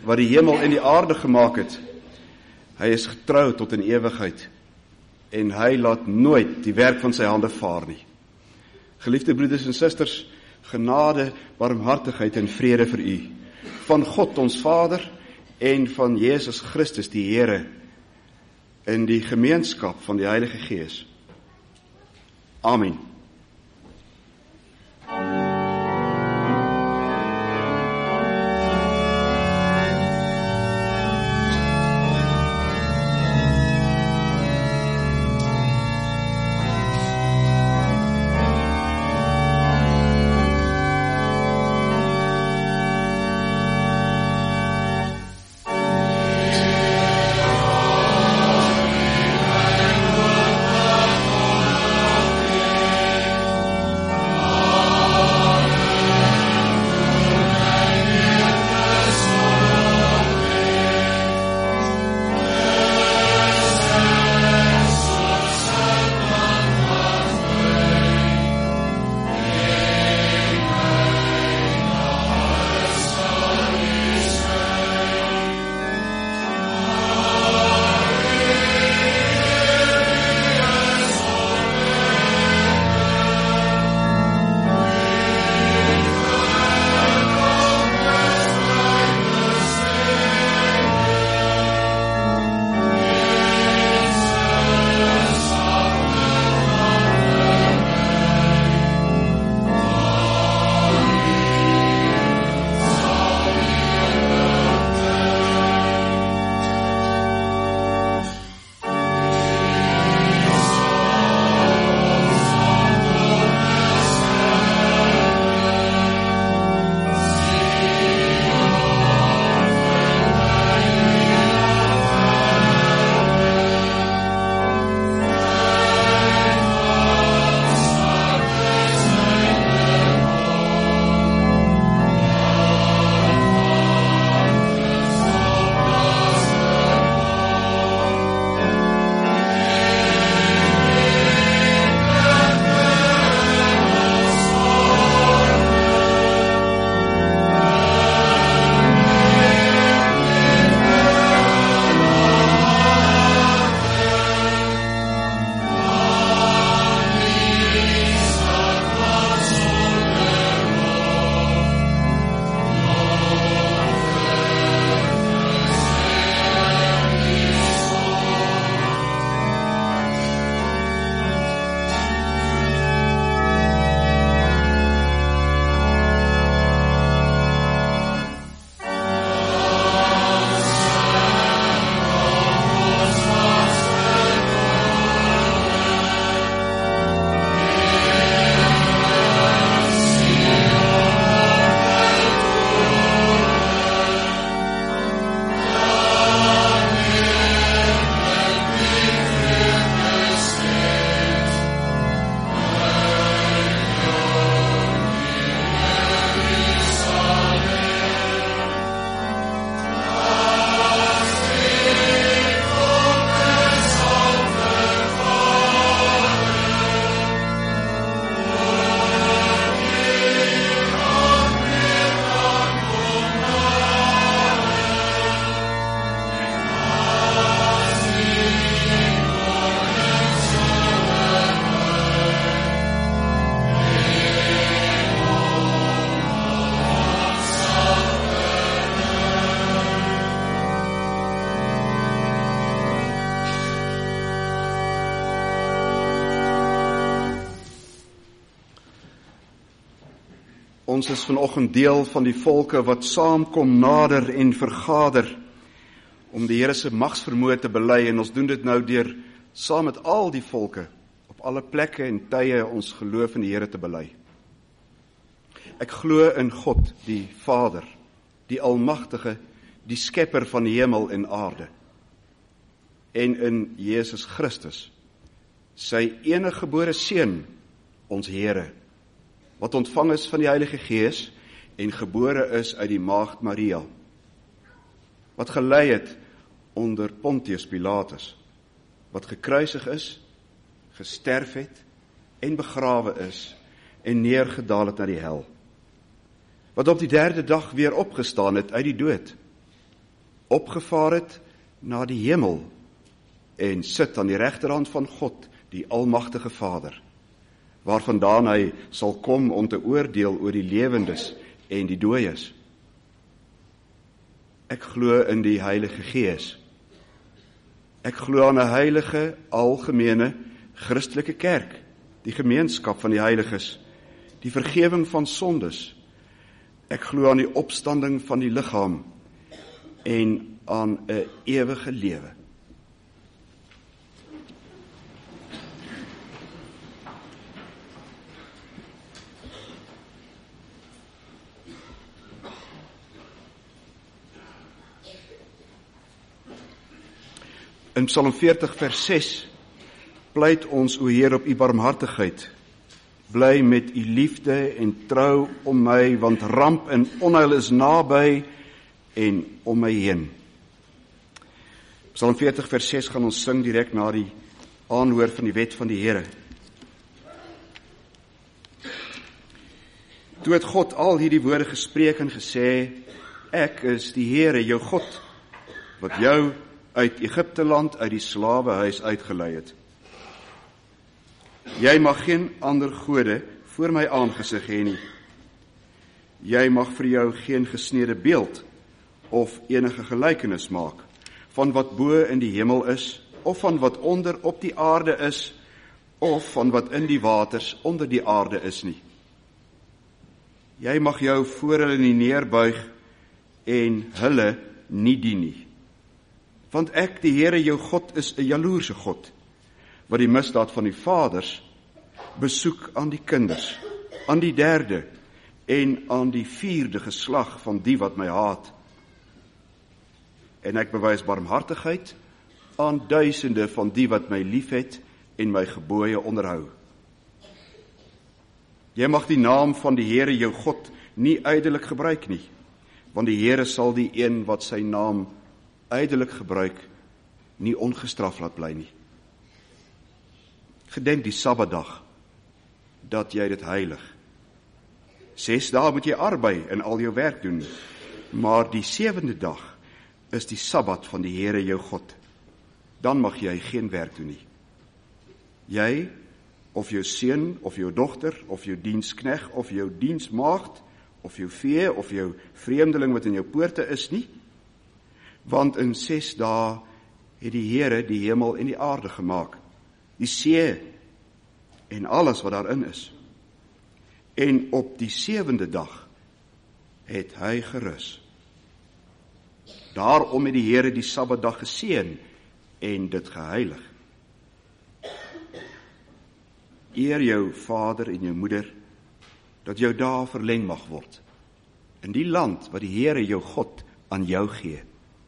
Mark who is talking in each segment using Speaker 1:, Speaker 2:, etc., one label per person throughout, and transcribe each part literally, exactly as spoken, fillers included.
Speaker 1: wat die hemel en die aarde gemaak het, hy is getrou tot in ewigheid, en hy laat nooit die werk van sy hande vaar nie. Geliefde broeders en susters, genade, barmhartigheid en vrede vir u, van God ons Vader, en van Jesus Christus die Here, in die gemeenskap van die Heilige Gees. Amen. Ons is vanoggend deel van die volke wat saamkom nader en vergader om die Here se magsvermoë te bely, en ons doen dit nou deur saam met al die volke op alle plekke en tye ons geloof in die Here te bely. Ek glo in God, die Vader, die Almagtige, die Skepper van die hemel en aarde, en in Jesus Christus, sy enige gebore Seun, ons Here, wat ontvang is van die Heilige Gees en gebore is uit die maagd Maria, wat gelei het onder Pontius Pilatus, wat gekruisig is, gesterf het en begrawe is en neergedaal het na die hel, wat op die derde dag weer opgestaan het uit die dood, opgevaar het na die hemel en sit aan die regterhand van God, die almagtige Vader, waarvandaan hy sal kom om te oordeel oor die lewendes en die dooies. Ek glo in die Heilige Gees. Ek glo aan 'n heilige, algemene, Christelike kerk, die gemeenskap van die heiliges, die vergewing van sondes. Ek glo aan die opstanding van die liggaam en aan 'n ewige lewe. In Psalm veertig vers ses pleit ons, o Heer, op u barmhartigheid. Bly met u liefde en trou om my, want ramp en onheil is naby en om my heen. Psalm veertig vers ses gaan ons sing direk na die aanhoor van die wet van die Here. Toe het God al hierdie woorde gespreek en gesê, ek is die Here, jou God, wat jou uit Egipte land, uit die slawehuis uitgelei het. Jy mag geen ander gode voor my aangesig hê nie. Jy mag vir jou geen gesneede beeld of enige gelykenis maak van wat bo in die hemel is, of van wat onder op die aarde is, of van wat in die waters onder die aarde is nie. Jy mag jou voor hulle nie neerbuig en hulle nie dien nie. Want ek, die Here jou God, is 'n jaloerse God, wat die misdaad van die vaders besoek aan die kinders, aan die derde en aan die vierde geslag van die wat my haat. En ek bewys barmhartigheid aan duisende van die wat my liefhet en my gebooie onderhou. Jy mag die naam van die Here jou God nie ydelik gebruik nie, want die Here sal die een wat sy naam ydelik gebruik nie ongestraf laat bly nie. Gedenk die Sabbatdag, dat jy dit heilig. Ses dae moet jy arbei en al jou werk doen, maar die sewende dag is die Sabbat van die Here jou God. Dan mag jy geen werk doen nie. Jy, of jou seun, of jou dogter, of jou dienskneg, of jou diensmaagd, of jou vee, of jou vreemdeling wat in jou poorte is nie, want in ses dae het die Here die hemel en die aarde gemaak, die see en alles wat daarin is. En op die sewende dag het hy gerus. Daarom het die Here die Sabbatdag geseën en dit geheilig. Eer jou vader en jou moeder, dat jou dae verleng mag word, in die land wat die Here jou God aan jou gee.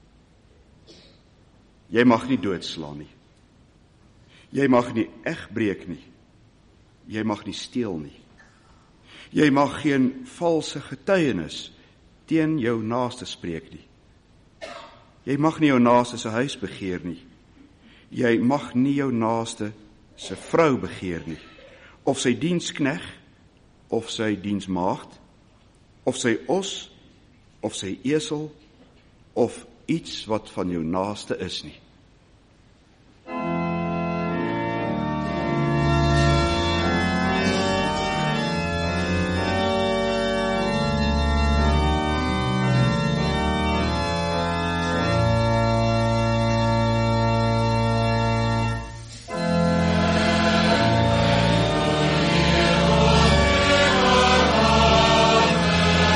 Speaker 1: Jy mag nie doodslaan nie. Jy mag nie egbreek nie. Jy mag nie steel nie. Jy mag geen valse getuienis teen jou naaste spreek nie. Jy mag nie jou naaste se huis begeer nie. Jy mag nie jou naaste se vrou begeer nie, of sy dienskneg, of sy diensmaagd, of sy os, of sy esel, of iets wat van jou naaste is nie.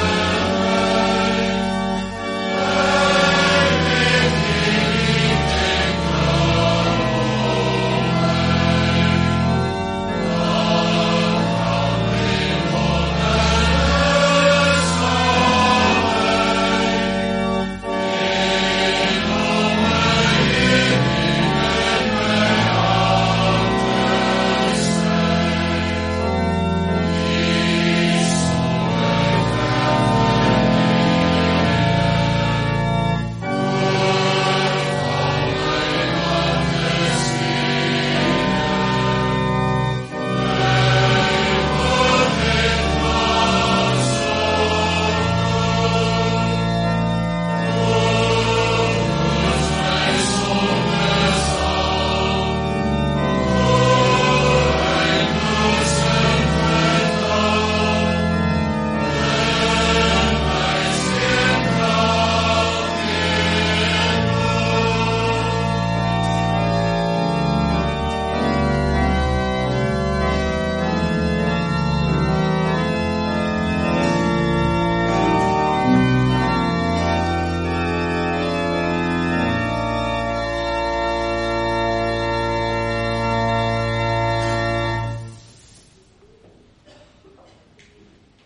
Speaker 2: Amen.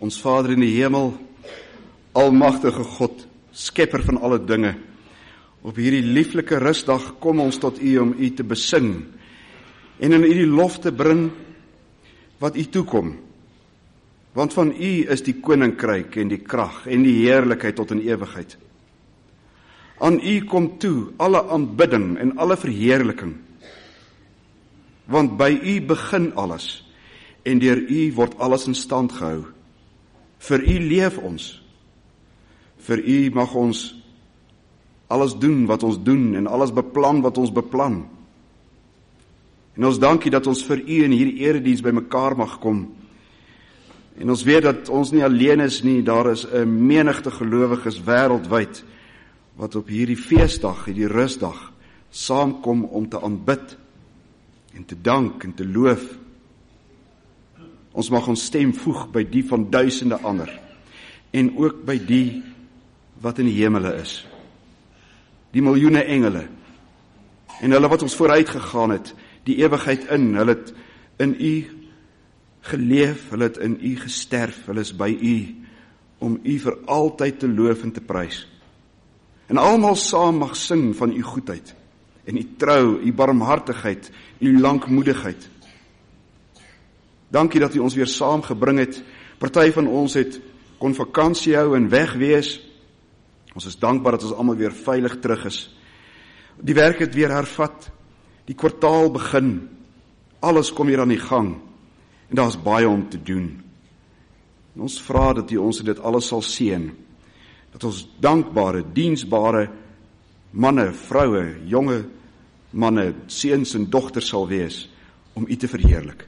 Speaker 1: Ons Vader in die hemel, almagtige God, skepper van alle dinge, op hierdie lieflike rustdag kom ons tot U om U te besing en in U die lof te bring wat U toekom. Want van U is die koninkryk en die krag en die heerlikheid tot in ewigheid. Aan U kom toe alle aanbidding en alle verheerliking. Want by U begin alles en deur U word alles in stand gehou. Vir U leef ons. Vir U mag ons alles doen wat ons doen en alles beplan wat ons beplan. En ons dankie dat ons vir U in hierdie erediens by mekaar mag kom. En ons weet dat ons nie alleen is nie, daar is 'n menigte gelowiges wêreldwyd wat op hierdie feesdag, hierdie rustdag, saamkom om te aanbid en te dank en te loof. Ons mag ons stem voeg by die van duisende ander en ook by die wat in die hemele is. Die miljoene engele en hulle wat ons vooruit gegaan het, die ewigheid in, hulle het in U geleef, hulle het in U gesterf, hulle is by U om U vir altyd te loof en te prys. En almal saam mag sing van U goedheid en U trou, U barmhartigheid, U lankmoedigheid. Dankie dat U ons weer saam gebring het. Party van ons het kon vakansie hou en weg wees. Ons is dankbaar dat ons almal weer veilig terug is. Die werk het weer hervat. Die kwartaal begin. Alles kom weer aan die gang. En daar is baie om te doen. En ons vra dat U ons dit alles sal seën. Dat ons dankbare, diensbare manne, vroue, jonge manne, seuns en dogters sal wees om U te verheerlik.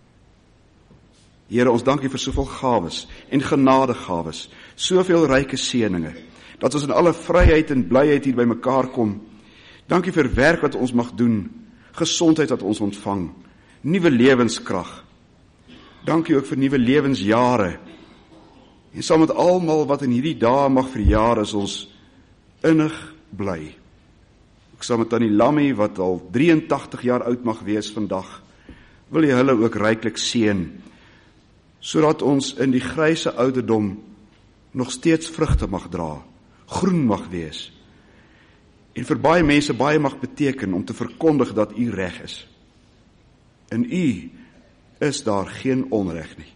Speaker 1: Here, ons dank U vir soveel gawes en genadegawes, soveel ryke seëninge, dat ons in alle vryheid en blyheid hier by mekaar kom. Dankie vir werk wat ons mag doen, gesondheid wat ons ontvang, nuwe lewenskrag. Dankie ook vir nuwe lewensjare. En saam met almal wat in hierdie dae mag verjaar, is ons innig bly. Ek saam met Tannie Lammy wat al drieëntagtig jaar oud mag wees vandag, wil jy hulle ook ryklik seën, sodat ons in die gryse ouderdom nog steeds vrugte mag dra, groen mag wees, en vir baie mense baie mag beteken om te verkondig dat U reg is. In U is daar geen onreg nie.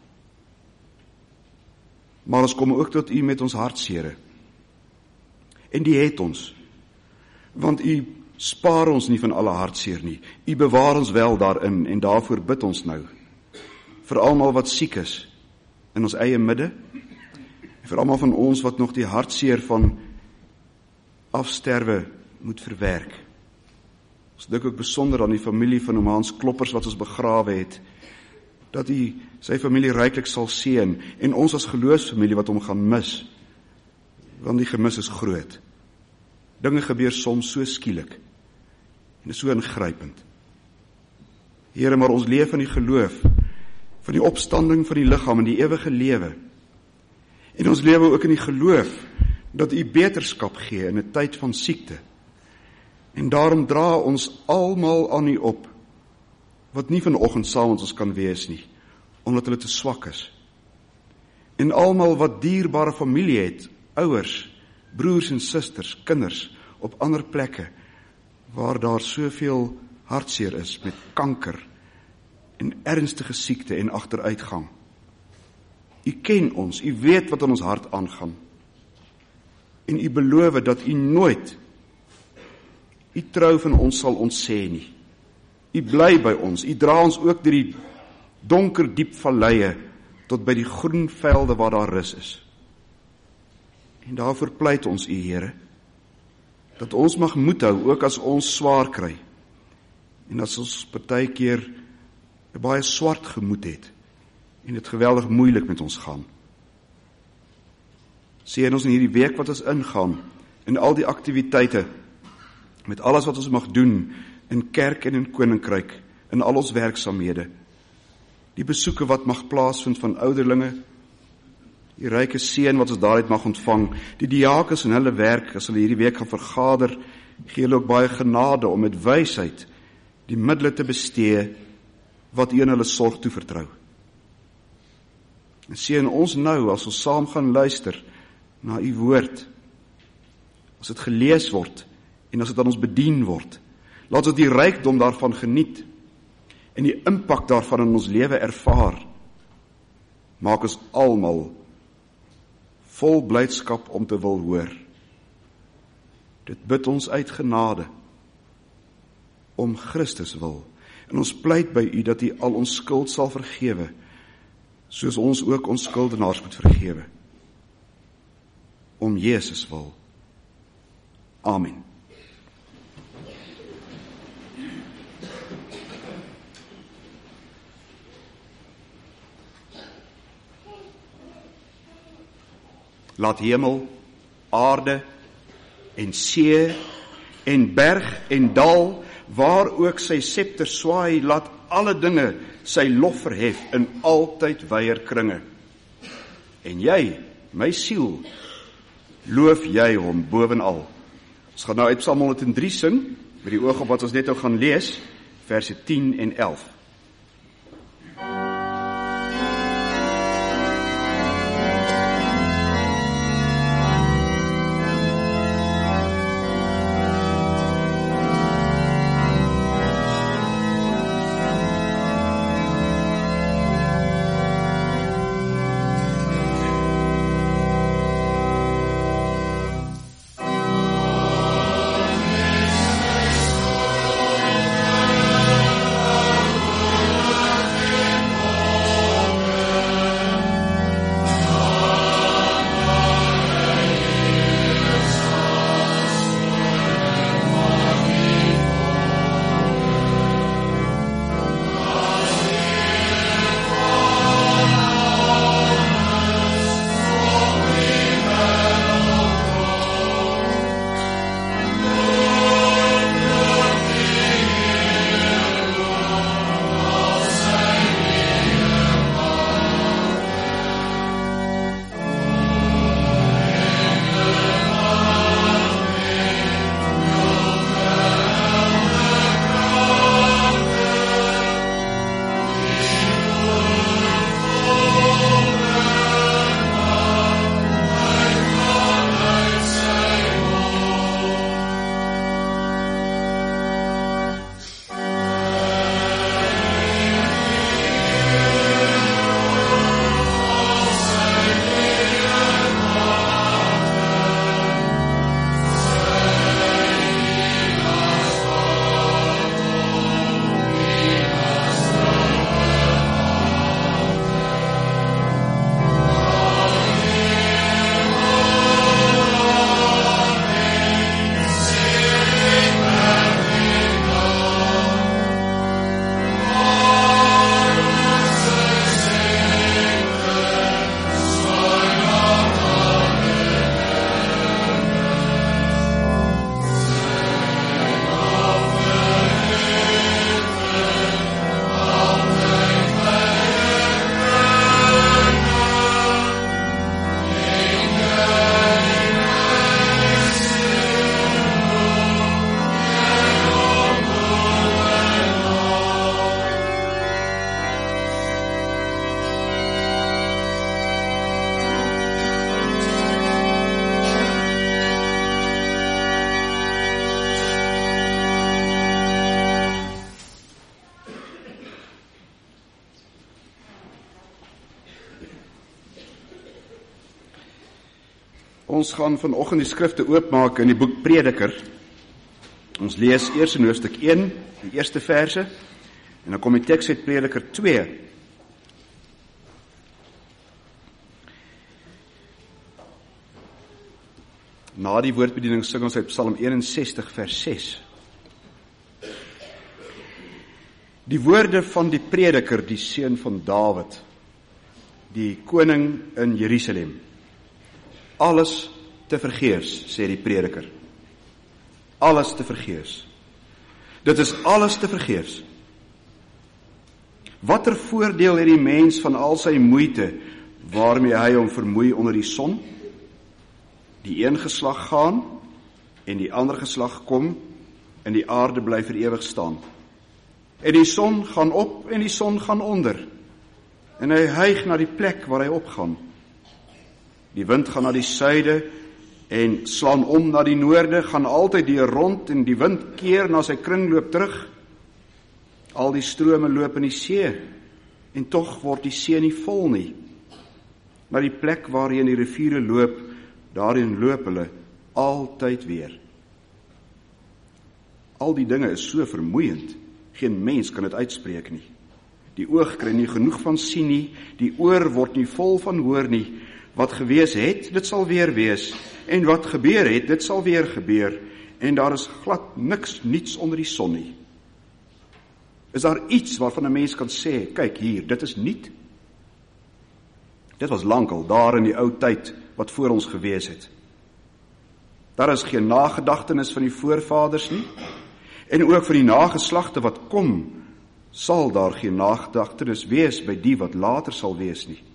Speaker 1: Maar ons kom ook tot U met ons hartsere. En die het ons, want U spaar ons nie van alle hartseer nie. U bewaar ons wel daarin en daarvoor bid ons nou. Vir almal wat siek is in ons eie midde, en vir almal van ons wat nog die hartseer van afsterwe moet verwerk. Ons dink ook besonder aan die familie van oom Hans Kloppers wat ons begrawe het, dat U sy familie ryklik sal seën en ons as geloofsfamilie wat hom gaan mis, want die gemis is groot. Dinge gebeur soms so skielik en is so ingrypend. Here, maar ons leef in die geloof van die opstanding van die liggaam en die ewige lewe. En ons lewe ook in die geloof dat U beterskap gee in 'n tyd van siekte. En daarom dra ons almal aan U op, wat nie vanoggend saam met ons kan wees nie, omdat hulle te swak is. En almal wat dierbare familie het, ouers, broers en susters, kinders, op ander plekke, waar daar soveel hartseer is met kanker en ernstige siekte en agteruitgang. U ken ons, U weet wat in ons hart aangaan. En U beloof dat U nooit U trou van ons sal ontsê nie. U bly by ons, U dra ons ook deur die donker diep valleie tot by die groen velde waar daar rus is. En daarvoor pleit ons U, Here, dat ons mag moed hou, ook as ons swaar kry. En as ons partykeer 'n baie swart gemoed het en dit geweldig moeilik met ons gaan. Seën ons in hierdie week wat ons ingaan, in al die aktiwiteite, met alles wat ons mag doen, in kerk en in koninkryk, in al ons werksaamhede, die besoeke wat mag plaasvind van ouderlinge, die ryke seën wat ons daaruit mag ontvang, die diakens in hulle werk, as hulle hierdie week gaan vergader, gee hulle ook baie genade om met wysheid die middele te bestee wat U in hulle sorg toevertrou. En seën ons nou, as ons saam gaan luister na u woord, as dit gelees word, en as dit aan ons bedien word, laat ons die rykdom daarvan geniet, en die impak daarvan in ons lewe ervaar. Maak ons almal vol blydskap om te wil hoor. Dit bid ons uit genade, om Christus wil, en ons pleit by u dat u al ons skuld sal vergewe, soos ons ook ons skuldenaars moet vergewe. Om Jesus wil. Amen. Laat hemel, aarde en see en berg en dal, waar ook sy scepter swaai, laat alle dinge sy lof verhef in altyd wyer kringe. En jy, my siel, loof jy hom bovenal. Ons gaan nou uit Psalm honderd drie sing, met die oog op wat ons net nou gaan lees, verse tien en elf. Ons gaan vanoggend die skrifte oopmaak in die boek Prediker. Ons lees eers in hoofstuk een, die eerste verse, en dan kom die teks uit Prediker twee. Na die woordbediening sing ons uit Psalm eenensestig vers ses. Die woorde van die Prediker, die seun van Dawid, die koning in Jerusalem. Alles te vergeefs, sê die Prediker. Alles te vergeefs. Dit is alles te vergeefs. Watter voordeel het die mens van al sy moeite, waarmee hy hom vermoei onder die son? Die een geslag gaan, en die ander geslag kom, en die aarde bly vir ewig staan. En die son gaan op, en die son gaan onder. en hy hyg na die plek waar hy opgaan. Die wind gaan na die suide en slaan om na die noorde, gaan altyd deur rond en die wind keer na sy kringloop terug. Al die strome loop in die see en tog word die see nie vol nie. Maar die plek waarheen die riviere loop, daarin loop hulle altyd weer. Al die dinge is so vermoeiend, geen mens kan dit uitspreek nie. Die oog kry nie genoeg van sien nie, die oor word nie vol van hoor nie. Wat gewees het, dit sal weer wees, en wat gebeur het, dit sal weer gebeur, en daar is glad niks niets onder die son nie. Is daar iets waarvan 'n mens kan sê, kyk hier, dit is niet? Dit was lankal daar in die ou tyd wat voor ons gewees het. Daar is geen nagedagtenis van die voorvaders nie, en ook van die nageslagte wat kom, sal daar geen nagedagtenis wees by die wat later sal wees nie.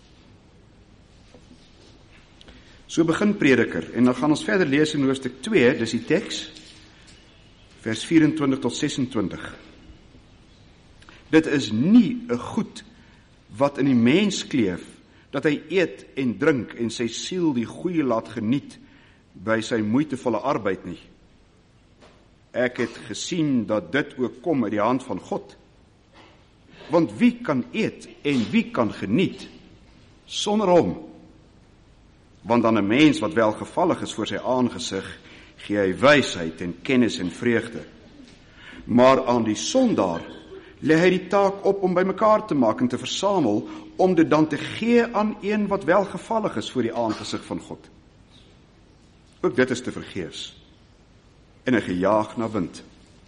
Speaker 1: So begin Prediker, en dan gaan ons verder lees in hoofstuk twee, dis die teks, vers vyf-en-twintig tot ses-en-twintig. Dit is nie 'n goed wat in die mens kleef, dat hy eet en drink en sy siel die goeie laat geniet by sy moeitevolle arbeid nie. Ek het gesien dat dit ook kom uit die hand van God. Want wie kan eet en wie kan geniet sonder hom? Want dan 'n mens wat welgevallig is voor sy aangesig, gee hy wysheid en kennis en vreugde. Maar aan die sondaar lê hy die taak op om bymekaar te maak en te versamel, om dit dan te gee aan een wat welgevallig is voor die aangesig van God. Ook dit is te vergeefs, en hy gejaag na wind.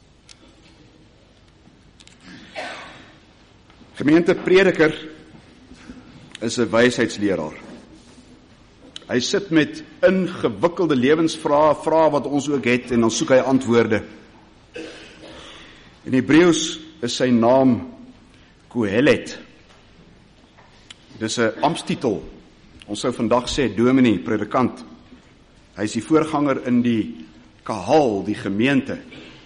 Speaker 1: Gemeente, Prediker is 'n wysheidsleraar. Hy sit met ingewikkelde lewensvrae, vrae wat ons ook het, en dan soek hy antwoorde. In Hebreëus is sy naam Kohelet. Dis 'n amptstitel. Ons sou vandag sê dominee, predikant. Hy is die voorganger in die kahal, die gemeente.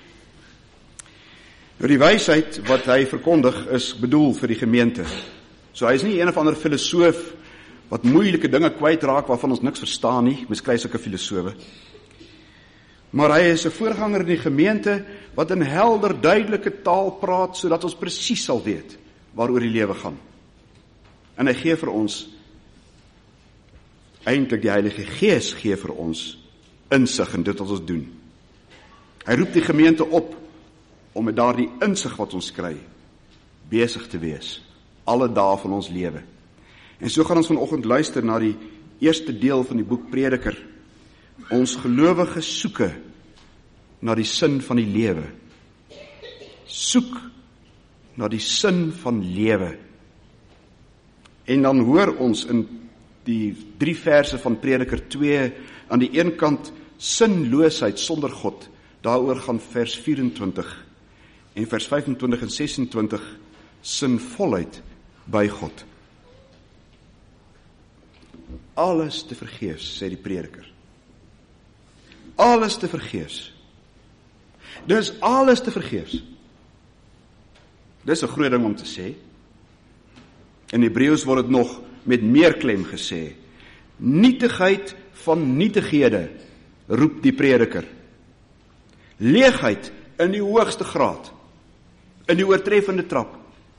Speaker 1: Nou die wysheid wat hy verkondig is bedoel vir die gemeente. So hy is nie een of ander filosoof wat moeilike dinge kwytraak waarvan ons niks verstaan nie, mens kry sulke filosowe. Maar hy is 'n voorganger in die gemeente wat in helder, duidelike taal praat, sodat ons presies sal weet waaroor die lewe gaan. En hy gee vir ons, eintlik die Heilige Gees gee vir ons insig in dit wat ons doen. Hy roep die gemeente op om met daardie insig wat ons kry, besig te wees, alle dae van ons lewe. En so gaan ons vanoggend luister na die eerste deel van die boek Prediker, ons gelowige soeke na die sin van die lewe. Soek na die sin van lewe. En dan hoor ons in die drie verse van Prediker twee, aan die een kant sinloosheid sonder God, daaroor gaan vers vyf-en-twintig, en vers vyf-en-twintig en ses-en-twintig, sinvolheid by God. Alles te vergeefs, sê die Prediker. Alles te vergeefs. Dis alles te vergeefs. Dis 'n groot ding om te sê. In Hebreëus word dit nog met meer klem gesê. Nietigheid van nietighede, roep die Prediker. Leegheid in die hoogste graad, in die oortreffende trap.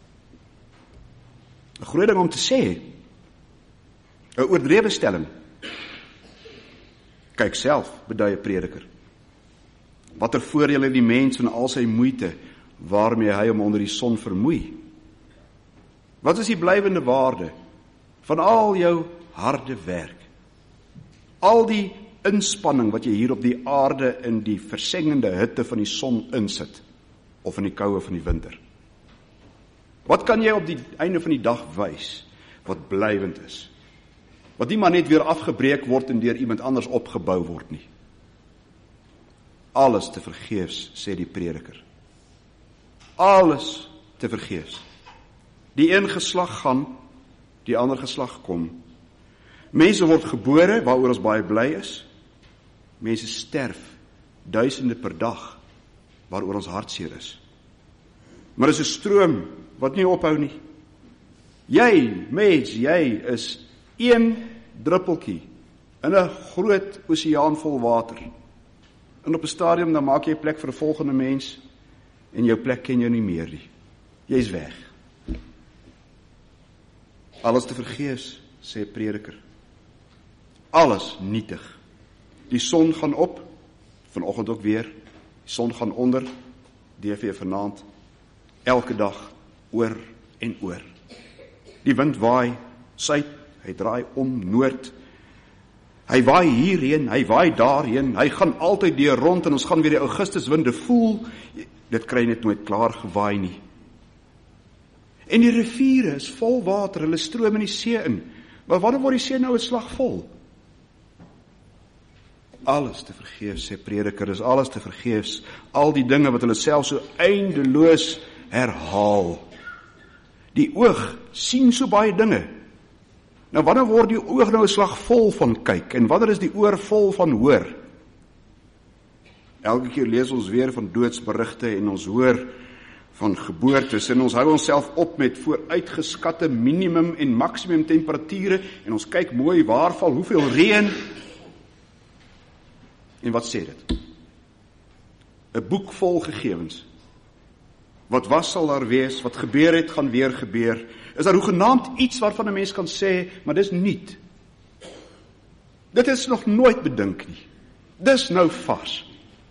Speaker 1: 'n Groot ding om te sê. 'n Oordrewe stelling. Kyk self, beduie Prediker. Watter voordeel het die mens van al sy moeite, waarmee hy hom onder die son vermoei? Wat is die blywende waarde van al jou harde werk? Al die inspanning wat jy hier op die aarde in die versengende hitte van die son insit, of in die koue van die winter. Wat kan jy op die einde van die dag wys, wat blywend is? Wat nie maar net weer afgebreek word en deur iemand anders opgebou word nie. Alles te vergeefs, sê die Prediker. Alles te vergeefs. Die een geslag gaan, die ander geslag kom. Mense word gebore, waaroor ons baie bly is. Mense sterf, duisende per dag, waaroor ons hartseer is. Maar dis 'n stroom wat nie ophou nie. Jy, mens, jy is een druppeltjie in 'n groot oseaan vol water. En op 'n stadium dan maak jy plek vir 'n volgende mens en jou plek ken jy nie meer nie. Jy's weg. Alles te vergeefs, sê 'n prediker. Alles nietig. Die son gaan op, vanoggend ook weer. Die son gaan onder, D V vanaand. Elke dag, oor en oor. Die wind waai suid, hy draai om noord. Hy waai hierheen, hy waai daarheen. Hy gaan altyd deur rond en ons gaan weer die Augustuswinde voel. Dit kry net nooit klaar gewaai nie. En die riviere is vol water, hulle stroom in die see in. Maar wanneer word die see nou 'n slag vol? Alles te vergeefs, sê prediker, is alles te vergeefs. Al die dinge wat hulle self so eindeloos herhaal. Die oog sien so baie dinge. Nou wanneer word die oog nou 'n slag vol van kyk? En wanneer is die oor vol van hoor? Elke keer lees ons weer van doodsberigte en ons hoor van geboortes en ons hou onsself op met vooruitgeskatte minimum en maksimum temperature en ons kyk mooi waar val hoeveel reën. En wat sê dit? 'n Boek vol gegevens. Wat was sal daar wees, wat gebeur het gaan weer gebeur. Is daar hoegenaamd iets waarvan 'n mens kan sê, maar dis niet. Dit is nog nooit bedink nie. Dis nou vars.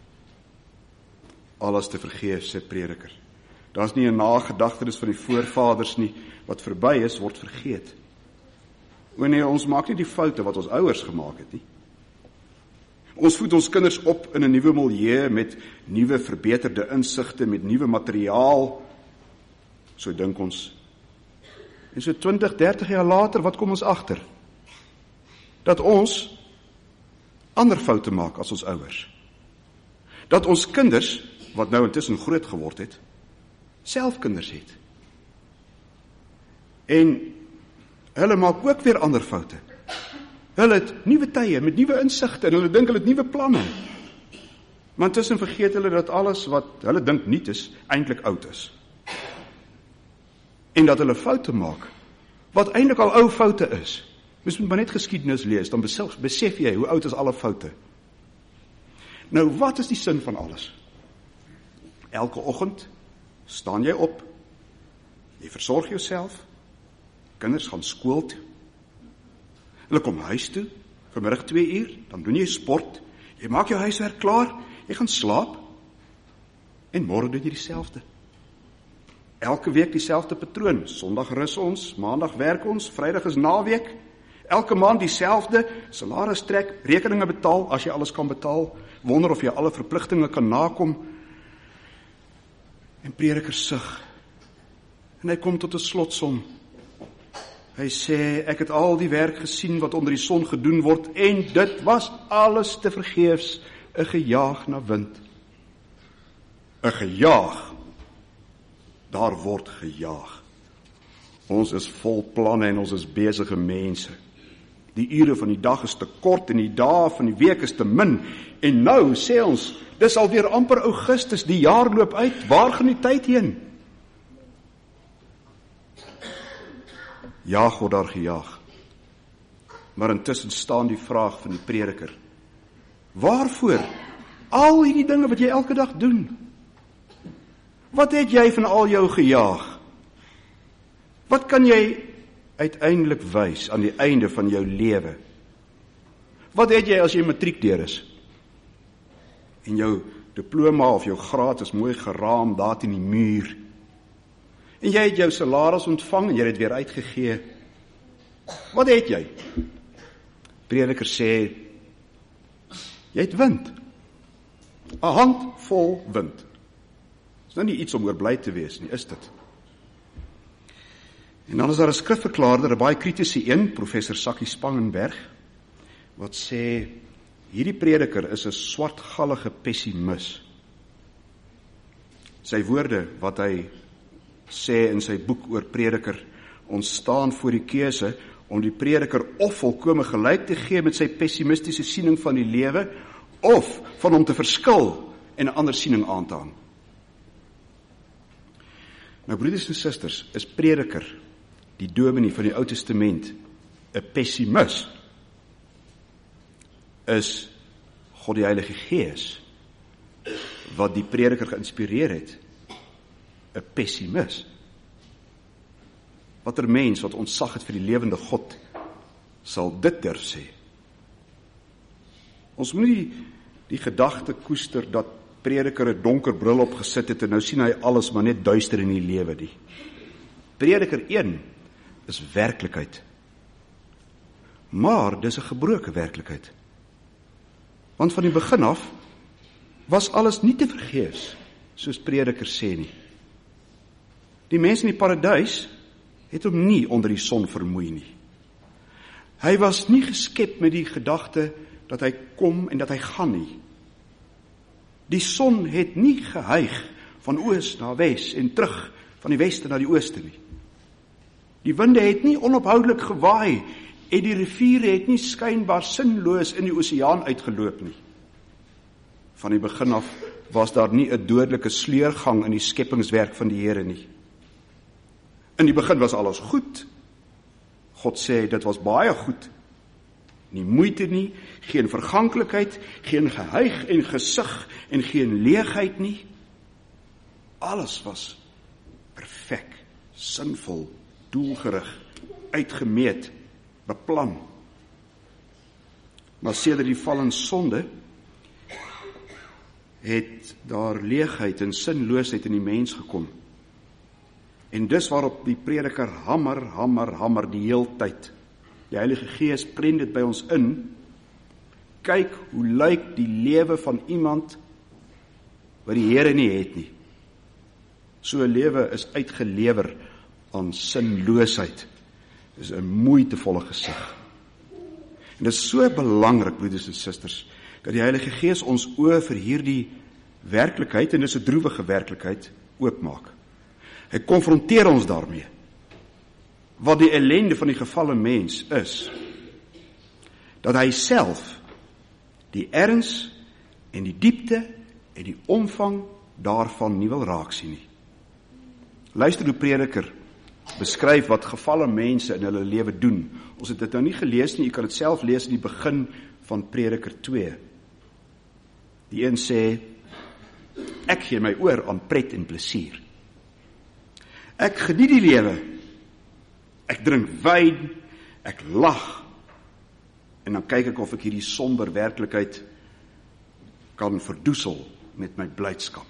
Speaker 1: Alles te vergeefs, sê prediker. Daar's nie 'n nagedagtenis van die voorvaders nie, wat verby is, word vergeet. O nee, ons maak nie die foute wat ons ouers gemaak het nie. Ons voed ons kinders op in 'n nuwe milieu met nuwe verbeterde insigte, met nuwe materiaal. So dink ons. En so twintig, dertig jaar later, wat kom ons agter? Dat ons ander foute maak as ons ouers. Dat ons kinders, wat nou intussen groot geword het, self kinders het. En hulle maak ook weer ander foute. Hulle het nuwe tye met nuwe insigte en hulle dink hulle het nuwe planne. Maar intussen vergeet hulle dat alles wat hulle dink nuut is, eintlik oud is. En dat hulle foute maak, wat eintlik al ou foute is. Mens moet maar net geskiedenis lees, dan besef, besef jy hoe oud is alle foute. Nou, wat is die sin van alles? Elke oggend staan jy op, jy versorg jouself, kinders gaan skool toe, hulle kom huis toe, vanmiddag twee uur, dan doen jy sport, jy maak jou huiswerk klaar, jy gaan slaap, en môre doen jy dieselfde. Elke week dieselfde patroon, Sondag rus ons, Maandag werk ons, Vrydag is naweek, elke maand dieselfde, salaris trek, rekeninge betaal, as jy alles kan betaal, wonder of jy alle verpligtinge kan nakom, en prediker sug, en hy kom tot 'n slotsom. Hy sê, ek het al die werk gesien wat onder die son gedoen word, en dit was alles te vergeefs, 'n gejaag na wind. 'n Gejaag, daar word gejaag. Ons is vol planne en ons is besige mense. Die ure van die dag is te kort en die dae van die week is te min. En nou sê ons, dis alweer amper Augustus, die jaar loop uit, waar gaan die tyd heen? Jaag word daar gejaag. Maar intussen staan die vraag van die prediker. Waarvoor? Al hierdie dinge wat jy elke dag doen. Wat het jy van al jou gejaag? Wat kan jy uiteindelik wys aan die einde van jou lewe? Wat het jy as jy matriek deur is? En jou diploma of jou graad is mooi geraam daar teen die muur. En jy het jou salaris ontvang en jy het dit weer uitgegee. Wat het jy? Prediker sê, jy het wind. 'n Hand vol wind. Dis nou nie iets om oor bly te wees nie, is dit? En dan is daar 'n skrifverklaarder, 'n baie kritiese een, professor Sakkie Spangenberg, wat sê, hierdie prediker is 'n swartgallige pessimis. Sy woorde wat hy sê in sy boek oor prediker, ons staan voor die keuse om die prediker of volkome gelyk te gee met sy pessimistiese siening van die lewe, of van hom te verskil en 'n ander siening aan te hang. Nou broeders en susters, is prediker die dominee van die Ou Testament 'n pessimis? Is God die Heilige Gees wat die prediker geïnspireer het 'n pessimis? Watter mens wat ontzag het vir die lewende God sal dit durf sê? Ons moet nie die gedagte koester dat prediker 'n donker bril opgesit het en nou sien hy alles maar net duister in die lewe nie. Prediker een is werklikheid. Maar dis 'n gebroke werklikheid. Want van die begin af was alles nie te vergeefs, soos prediker sê nie. Die mense in die paradys het hom nie onder die son vermoei nie. Hy was nie geskep met die gedagte dat hy kom en dat hy gaan nie. Die son het nie gehyg van oos na wes en terug van die weste na die ooste nie. Die winde het nie onophoudelik gewaai en die riviere het nie skynbaar sinloos in die oseaan uitgeloop nie. Van die begin af was daar nie 'n dodelike sleurgang in die skepingswerk van die Here nie. In die begin was alles goed. God sê dit was baie goed. Nie moeite nie, geen verganklikheid, geen gehyg en gesig en geen leegheid nie. Alles was perfek, sinvol, doelgerig, uitgemeet, beplan. Maar sedert die val in sonde het daar leegheid en sinloosheid in die mens gekom. En dis waarop die prediker hamer, hamer, hamer die heeltyd. Die Heilige Gees prent dit by ons in. Kyk hoe lyk die lewe van iemand wat die Here nie het nie. So 'n lewe is uitgelewer aan sinloosheid. Dis 'n moeitevolle gesig. En dit is so belangrik, broeders en susters, dat die Heilige Gees ons oë vir hierdie werklikheid, en dis 'n droewige werklikheid, oopmaak. Hy konfronteer ons daarmee. Wat die ellende van die gevalle mens is, dat hy self die erns en die diepte en die omvang daarvan nie wil raak sien nie. Luister hoe prediker beskryf wat gevalle mense in hulle lewe doen. Ons het dit nou nie gelees nie, jy kan dit self lees in die begin van Prediker twee. Die een sê, ek gee my oor aan pret en plesier. Ek geniet die lewe. Ek drink wyn, ek lag, en dan kyk ek of ek hierdie somber werklikheid kan verdoesel met my blydskap.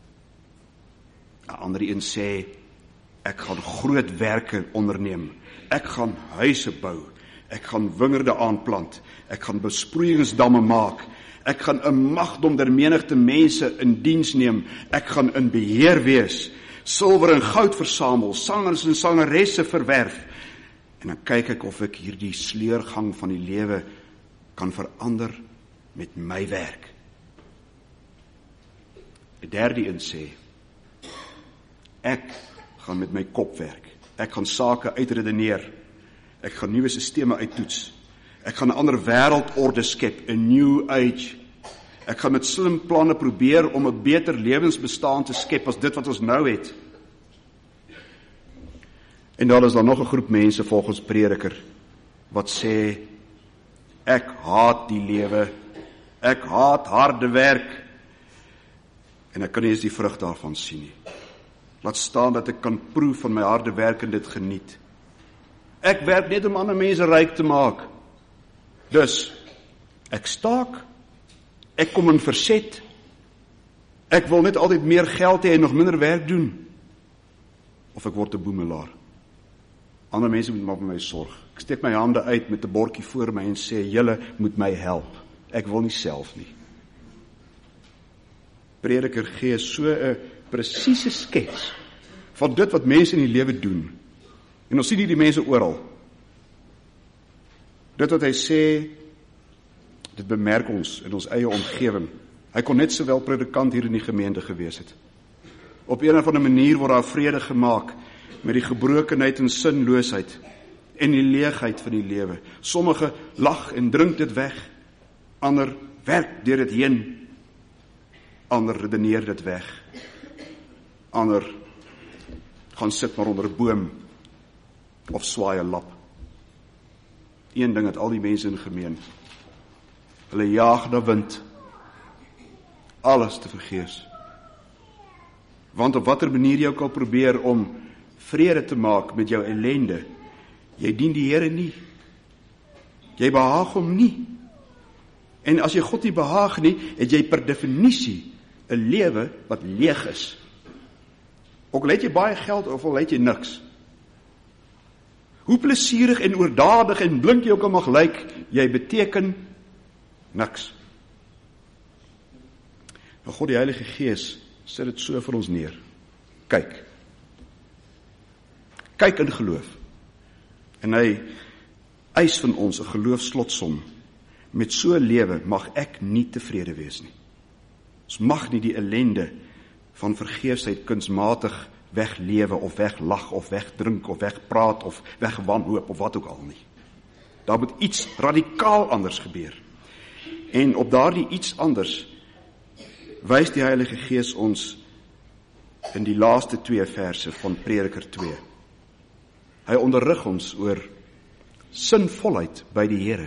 Speaker 1: 'n Ander een sê, ek gaan groot werke onderneem, ek gaan huise bou, ek gaan wingerde aanplant, ek gaan besproeiingsdamme maak, ek gaan 'n magdom der menigte mense in diens neem, ek gaan in beheer wees, silwer en goud versamel, sangers en sangeresse verwerf, en dan kyk ek of ek hierdie sleurgang van die lewe kan verander met my werk. 'n Derde een sê, ek gaan met my kop werk, ek gaan sake uitredeneer, ek gaan nuwe sisteme uittoets, ek gaan 'n ander wêreldorde skep, 'n new age, ek gaan met slim planne probeer om 'n beter lewensbestaan te skep as dit wat ons nou het. En daar is dan nog 'n groep mense volgens prediker wat sê, ek haat die lewe, ek haat harde werk, en ek kan nie eens die vrug daarvan sien nie. Laat staan dat ek kan proef van my harde werk en dit geniet. Ek werk net om ander mense ryk te maak. Dus, ek staak, ek kom in verset, ek wil net altyd meer geld hê en nog minder werk doen, of ek word 'n boemelaar. Ander mense moet maar vir my sorg. Ek steek my hande uit met 'n bordjie voor my en sê, julle moet my help. Ek wil nie self nie. Prediker gee so 'n presiese skets van dit wat mense in die lewe doen. En ons sien hierdie mense oral. Dit wat hy sê, dit bemerk ons in ons eie omgewing. Hy kon net sowel predikant hier in die gemeente gewees het. Op een of ander manier word daar vrede gemaak met die gebrokenheid en sinloosheid en die leegheid van die lewe. Sommige lag en drink dit weg, ander werk deur dit heen, ander redeneer dit weg, ander gaan sit maar onder 'n boom of swaai 'n lap. Een ding het al die mense in gemeen. Hulle jaag na wind. Alles te vergeefs. Want op watter manier jy ook al probeer om vrede te maak met jou ellende, jy dien die Here nie. Jy behaag hom nie. En as jy God nie behaag nie, het jy per definisie 'n lewe wat leeg is. Ook al het jy baie geld of al het jy niks. Hoe plesierig en oordadig en blink jy ook al mag lyk, jy beteken niks. Nou God die Heilige Gees sit dit so vir ons neer. Kyk. Kyk in geloof. En hy eis van ons 'n geloofslotsom. Met so 'n lewe mag ek nie tevrede wees nie. Ons mag nie die ellende van vergeefsheid kunsmatig weglewe of weglag of wegdrink of wegpraat of wegwanhoop of wat ook al nie. Daar moet iets radikaal anders gebeur. En op daardie iets anders wys die Heilige Gees ons in die laaste twee verse van Prediker twee. Hy onderrig ons oor sinvolheid by die Here.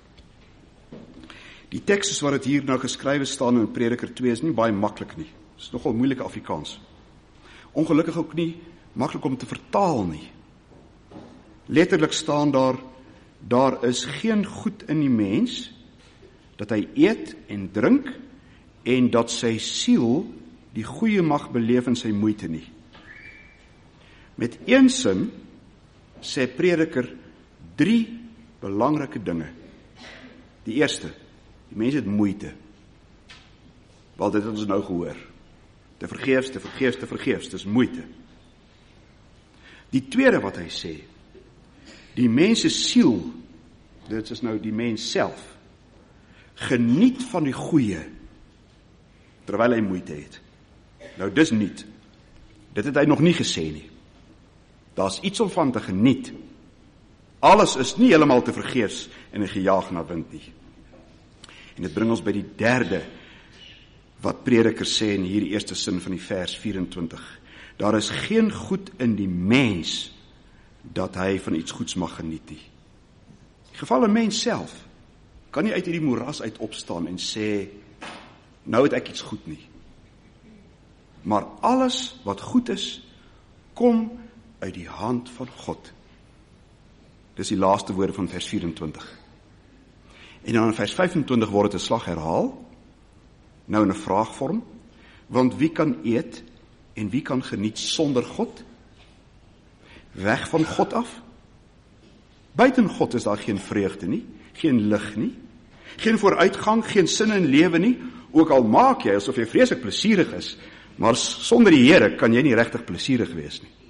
Speaker 1: Die teks is wat het hier nou geskrywe staan in Prediker twee is nie baie maklik nie. Dit is nogal moeilike Afrikaans. Ongelukkig ook nie maklik om te vertaal nie. Letterlik staan daar, daar is geen goed in die mens, dat hy eet en drink, en dat sy siel die goeie mag beleef in sy moeite nie. Met een sin sê Prediker drie belangrike dinge. Die eerste, die mens het moeite. Wel, dit het ons nou gehoor. Te vergeefs, te vergeefs, te vergeefs, dis moeite. Die tweede wat hy sê, die mens se siel, dit is nou die mens self, geniet van die goeie, terwyl hy moeite het. Nou dis niet. Dit het hy nog nie gesê nie. Daar's iets om van te geniet. Alles is nie heeltemal te vergeefs en 'n gejaag na wind nie. En dit bring ons by die derde wat Prediker sê in hierdie eerste sin van die vers vyf-en-twintig. Daar is geen goed in die mens dat hy van iets goeds mag geniet nie. Die gevalle mens self kan nie uit hierdie moeras uit opstaan en sê, nou het ek iets goed nie. Maar alles wat goed is, kom uit die hand van God. Dis die laaste woorde van vers vyf-en-twintig. En dan in vers vyf-en-twintig word dit 'n slag herhaal, nou in 'n vraagvorm, want wie kan eet en wie kan geniet sonder God? Weg van God af? Buiten God is daar geen vreugde nie, geen lig nie, geen vooruitgang, geen sin in lewe nie, ook al maak jy asof jy vreeslik plesierig is, maar sonder die Here kan jy nie regtig plesierig wees nie.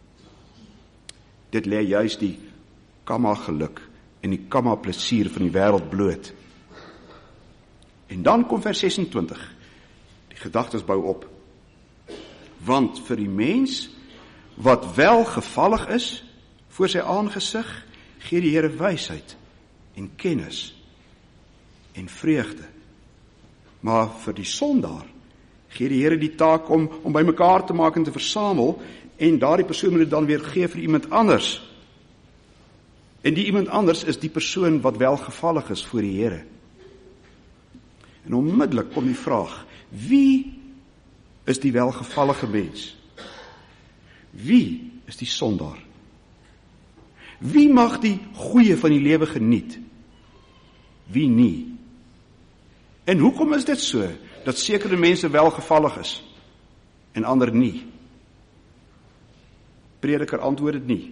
Speaker 1: Dit lê juis die kamma geluk en die kamma plesier van die wêreld bloot. En dan kom vers ses-en-twintig. Die gedagtes bou op. Want vir die mens wat wel gevallig is voor sy aangesig, gee die Here wysheid en kennis en vreugde. Maar vir die sondaar gee die Here die taak om om bymekaar te maak en te versamel, en daardie persoon moet dit dan weer gee vir iemand anders. En die iemand anders is die persoon wat wel gevallig is voor die Here. En onmiddellik kom die vraag, wie is die welgevallige mens? Wie is die sondaar? Wie mag die goeie van die lewe geniet? Wie nie? En hoekom is dit so, dat sekere mense welgevallig is, en ander nie? Prediker antwoord dit nie.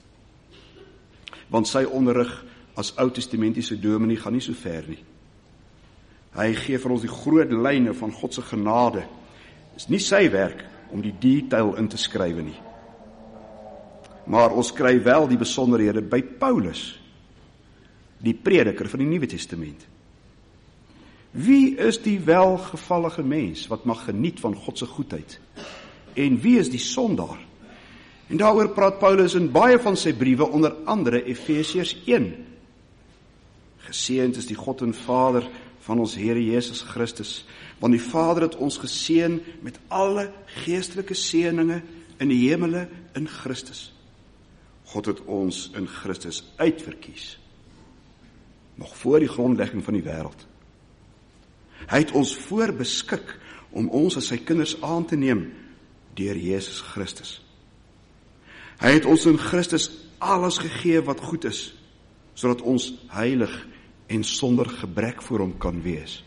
Speaker 1: Want sy onderrig as Ou-testamentiese dominee gaan nie so ver nie. Hy gee vir ons die groot lyne van God se genade. Dit is nie sy werk om die detail in te skrywe nie. Maar ons kry wel die besonderhede by Paulus, die prediker van die Nuwe Testament. Wie is die welgevallige mens wat mag geniet van God se goedheid? En wie is die sondaar? En daaroor praat Paulus in baie van sy briewe, onder andere Efesiërs een. Geseënd is die God en Vader van ons Here Jesus Christus, want die Vader het ons geseën met alle geestelike seëninge in die hemele in Christus. God het ons in Christus uitverkies, nog voor die grondlegging van die wêreld. Hy het ons voorbeskik om ons as sy kinders aan te neem deur Jesus Christus. Hy het ons in Christus alles gegee wat goed is, sodat ons heilig en sonder gebrek voor hom kan wees.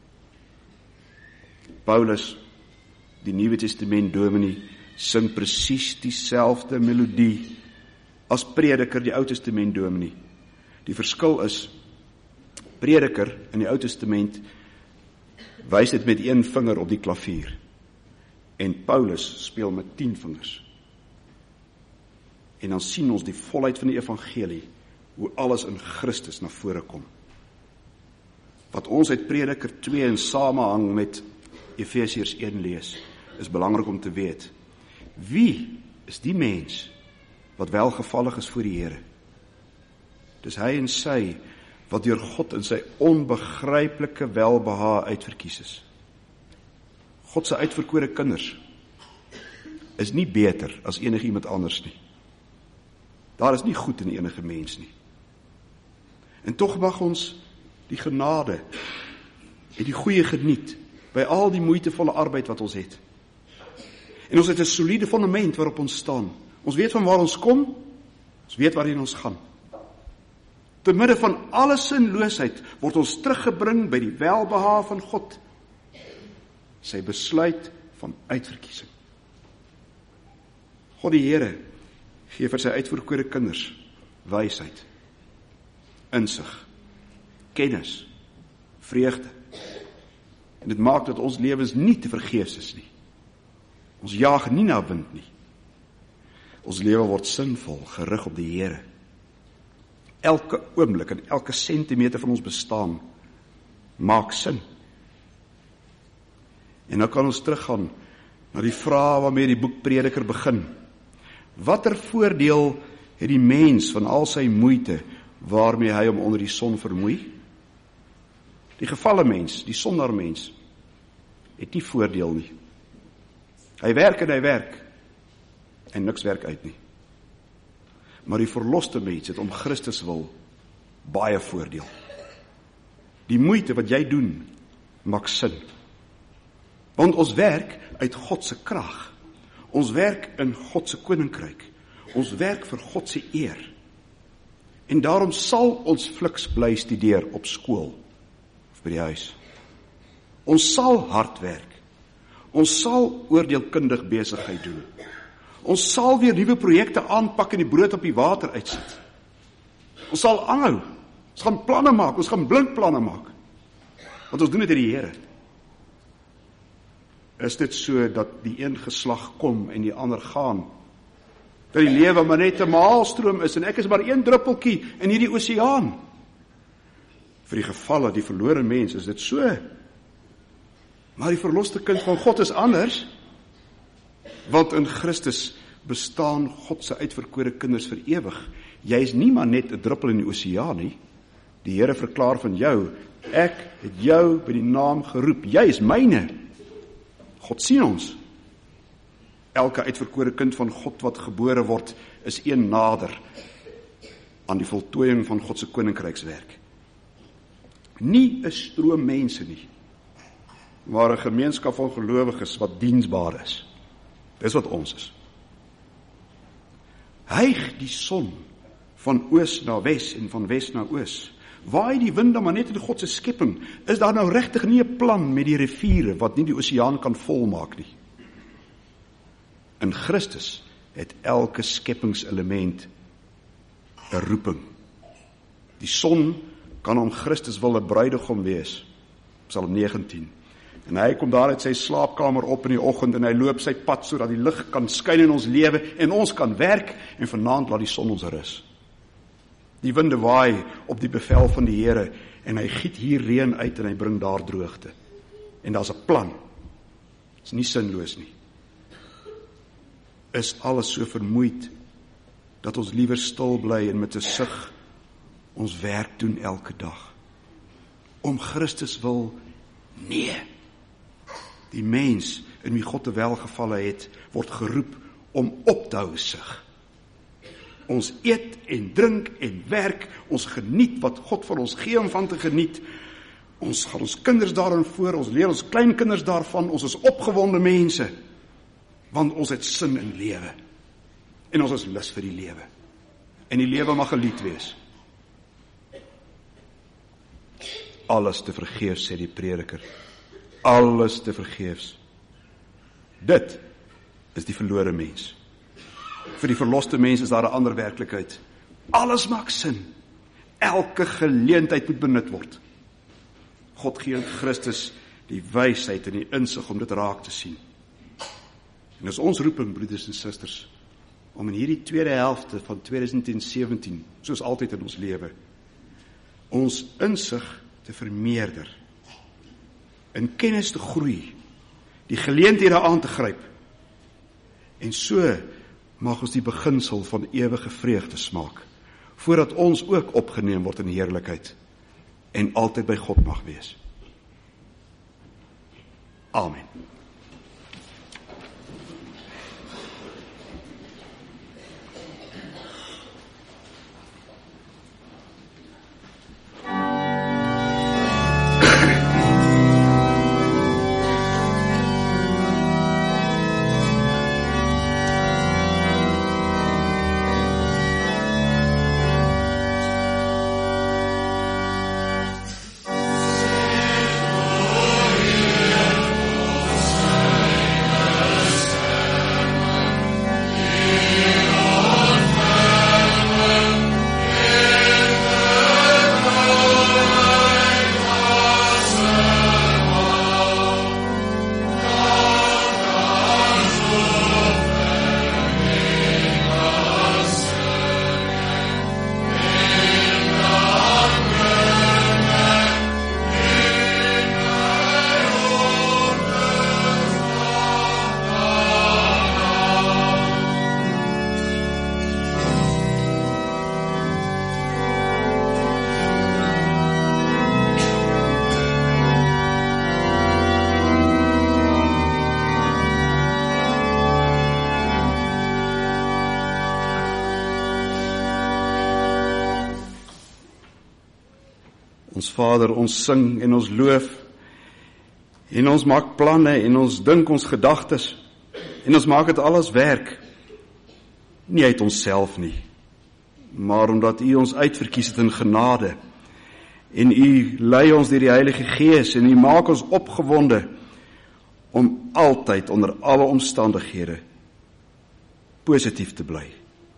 Speaker 1: Paulus, die Nuwe Testament dominee, sing presies dieselfde melodie as prediker, die Ou Testament dominee. Die verskil is, prediker in die Ou Testament wys dit met een vinger op die klavier, en Paulus speel met tien vingers. En dan sien ons die volheid van die evangelie, hoe alles in Christus na vore kom. Wat ons uit Prediker twee in samehang met Efesiërs een lees, is belangrik om te weet. Wie is die mens wat welgevallig is voor die Here? Dis hy en sy wat deur God in sy onbegryplike welbehae uitverkies is. God se uitverkore kinders is nie beter as enige iemand anders nie. Daar is nie goed in enige mens nie. En tog mag ons die genade en die goeie geniet by al die moeitevolle arbeid wat ons het. En ons het 'n soliede fundament waarop ons staan. Ons weet van waar ons kom, ons weet waarheen ons gaan. Te midde van alle sinloosheid word ons teruggebring by die welbehae van God. Sy besluit van uitverkiesing. God die Here gee vir sy uitverkore kinders wysheid, insig, kennis, vreugde. En dit maak dat ons lewens nie te vergeefs is nie. Ons jaag nie na wind nie. Ons lewe word sinvol, gerig op die Here. Elke oomblik en elke sentimeter van ons bestaan maak sin. En nou kan ons teruggaan na die vraag waarmee die boek Prediker begin. Watter voordeel het die mens van al sy moeite waarmee hy hom onder die son vermoei? Die gevalle mens, die sondaar mens, het nie voordeel nie. Hy werk en hy werk, en niks werk uit nie. Maar die verloste mens het om Christus wil baie voordeel. Die moeite wat jy doen, maak sin. Want ons werk uit God se krag. Ons werk in God se koninkryk. Ons werk vir God se eer. En daarom sal ons fliks bly studeer op skool of by die huis. Ons sal hard werk. Ons sal oordeelkundig besigheid doen. Ons sal weer nuwe projekte aanpak en die brood op die water uitsit. Ons sal aanhou. Ons gaan planne maak, ons gaan blind planne maak. Want ons doen dit in die Here. Is dit so dat die een geslag kom en die ander gaan? Dat die lewe maar net 'n maalstroom is en ek is maar een druppeltjie in hierdie oseaan? Vir die gevalle, die verlore mens, is dit so. Maar die verloste kind van God is anders. Want in Christus bestaan God se uitverkore kinders vir ewig. Jy is nie maar net 'n druppel in die oseaan nie. Die Here verklaar van jou, ek het jou by die naam geroep. Jy is myne. God sien ons. Elke uitverkore kind van God wat gebore word, is een nader aan die voltooiing van God se koninkrykswerk. Nie 'n stroom mense nie, maar 'n gemeenskap van gelowiges wat diensbaar is. Dis wat ons is. Hyg die son van oos na wes en van wes na oos. Waai die winde maar net in God se skepping. Is daar nou regtig nie 'n plan met die riviere wat nie die oseaan kan volmaak nie? In Christus het elke skepingselement 'n roeping. Die son kan om Christus wil 'n bruidegom wees. Psalm negentien. En hy kom daar uit sy slaapkamer op in die oggend en hy loop sy pad sodat die lig kan skyn in ons lewe en ons kan werk en vanaand laat die son ons rus. Die winde waai op die bevel van die Here en hy giet hier reën uit en hy bring daar droogte. En daar's 'n plan. Dit is nie sinloos nie. Is alles so vermoeid dat ons liewer stil bly en met 'n sug ons werk doen elke dag? Om Christus wil? Nee. Die mens in wie God te welgevalle het, word geroep om op te hou sug. Ons eet en drink en werk, ons geniet wat God vir ons gee om van te geniet. Ons gaan ons kinders daarin voor, ons leer ons kleinkinders daarvan, ons is opgewonde mense, want ons het sin in lewe. En ons is lus vir die lewe. En die lewe mag gelied wees. Alles te vergeefs, sê die prediker. Alles te vergeefs. Dit is die verlore mens. Vir die verloste mens is daar 'n ander werklikheid. Alles maak sin. Elke geleentheid moet benut word. God gee in Christus die wysheid en die insig om dit raak te sien. En dis ons roeping, broeders en susters, om in hierdie tweede helfte van twintig sewentien, soos altyd in ons lewe, ons insig te vermeerder, in kennis te groei, die geleenthede aan te gryp, en so mag ons die beginsel van ewige vreugde smaak, voordat ons ook opgeneem word in heerlikheid, en altyd by God mag wees. Amen. Ons Vader, ons sing en ons loof, en ons maak planne, en ons dink ons gedagtes, en ons maak dit alles werk, nie uit onsself nie, maar omdat U ons uitverkies het in genade, en U lei ons deur die Heilige Gees, en U maak ons opgewonde, om altyd onder alle omstandighede positief te bly.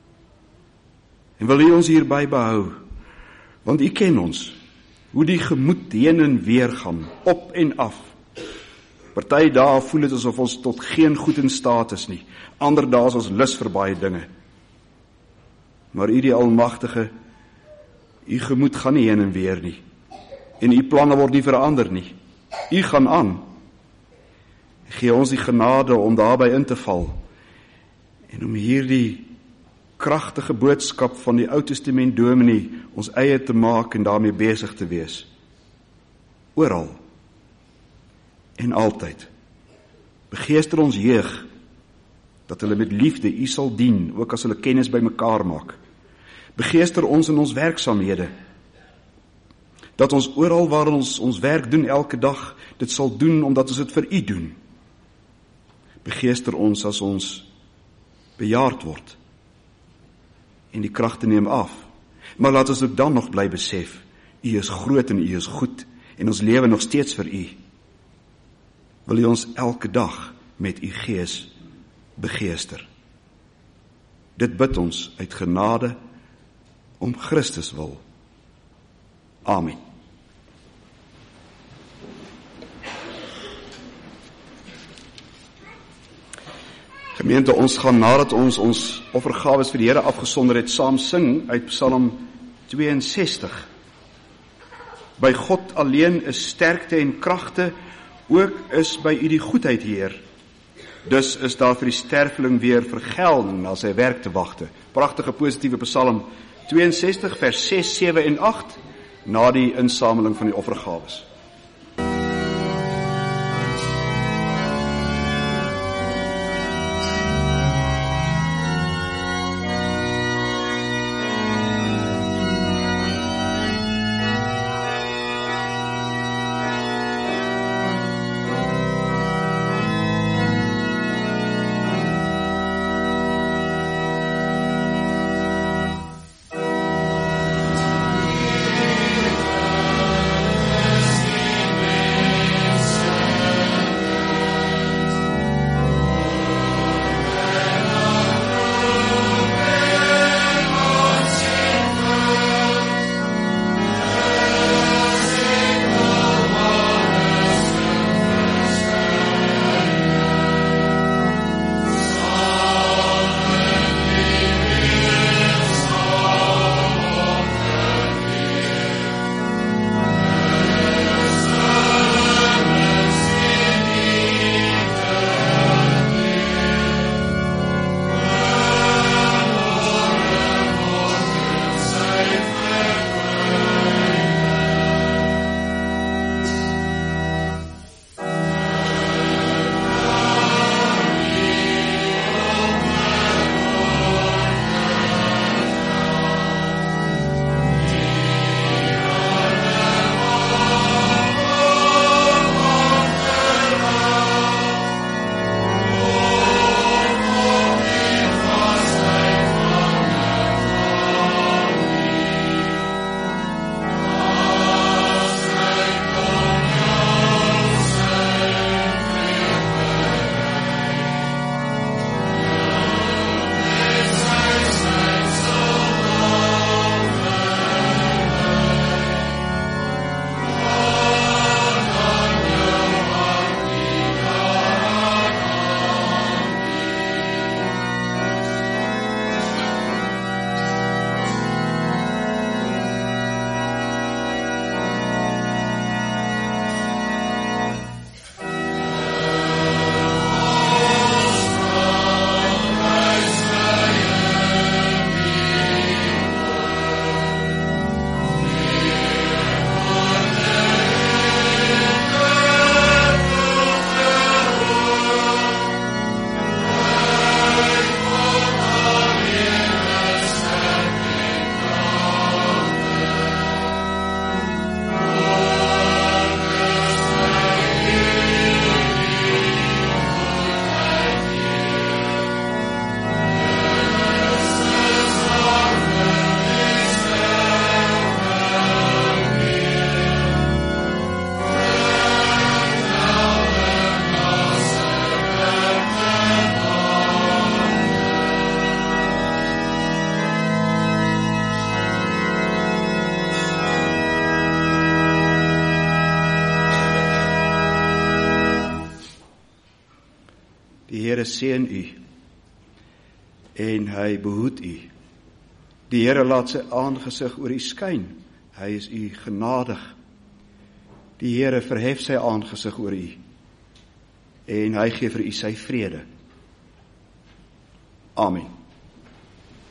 Speaker 1: En wil U ons hierby behou, want U ken ons, hoe die gemoed heen en weer gaan, op en af. Party dae voel het asof ons tot geen goed in staat is nie, ander dae is ons lus vir baie dinge. Maar U die Almagtige, U gemoed gaan nie heen en weer nie, en U planne word nie verander nie. U gaan aan. Gee ons die genade om daarby in te val, en om hierdie kragtige boodskap van die Ou Testament dominee ons eie te maak en daarmee besig te wees. Oral en altyd. Begeester ons jeug, dat hulle met liefde U sal dien, ook as hulle kennis by mekaar maak. Begeester ons in ons werksaamhede, dat ons oral waar ons ons werk doen elke dag, dit sal doen omdat ons dit vir U doen. Begeester ons as ons bejaard word, en die kragte neem af. Maar laat ons ook dan nog bly besef, U is groot en U is goed, en ons lewe nog steeds vir U. Wil U ons elke dag met U Gees begeester. Dit bid ons uit genade om Christus wil. Amen. Gemeente, ons gaan nadat ons ons offergawes vir die Here afgesonder het, saam sing uit Psalm tweeënsestig. By God alleen is sterkte en kragte, ook is by U die goedheid, Heer. Dus is daar vir die sterfeling weer vergelding na sy werk te wagte. Pragtige positiewe Psalm tweeënsestig vers ses, sewe en agt, na die insameling van die offergawes. Die Here seën u en hy behoed u. Die Here laat sy aangesig oor u skyn. Hy is u genadig. Die Here verhef sy aangesig oor u en hy gee vir u sy vrede. Amen.